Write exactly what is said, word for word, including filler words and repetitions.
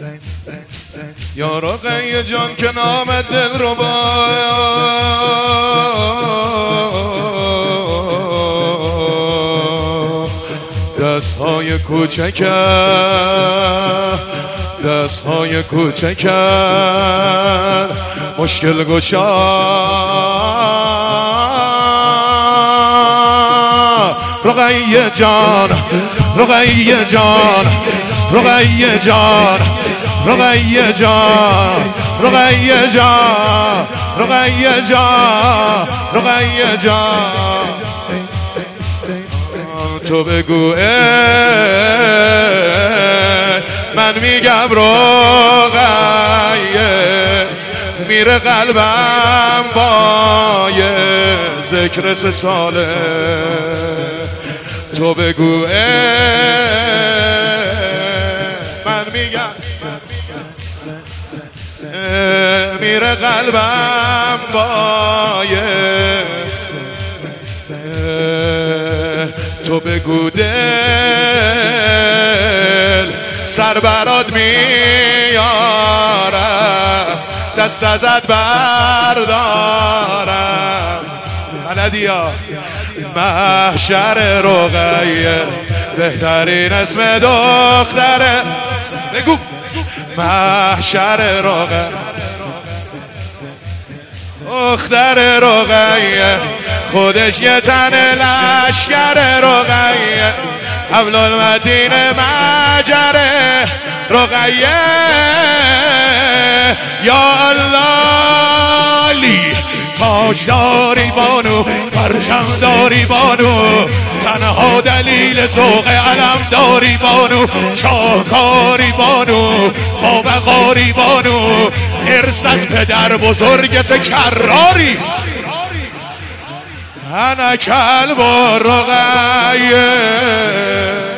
یا رقیه جان که نام دل رو با دست های کوچکت دست های کوچکت مشکل گشا رقیه جان رقیه جان رقیه جان رقیه جان رقیه جان رقیه جان رقیه جان تو بگو من میگم رقیه میره قلبم با یه ذکر سه ساله تو بگو من میگم میره قلبم با یه تو بگو دل سر برات میارم دست ازت بردارم بلدیا محشر رقیه بهترین اسم دختره بگو محشر رقیه دختر رقیه خودش یه تن لشکر رقیه حبل المتین مجره رقیه یا الله لی تاج داری بانو پرچم داری بانو تنها دلیل ذوق علم داری بانو شاهکاری بانو بابقاری بانو ارث از پدر بزرگت کراری انا کلب رقیه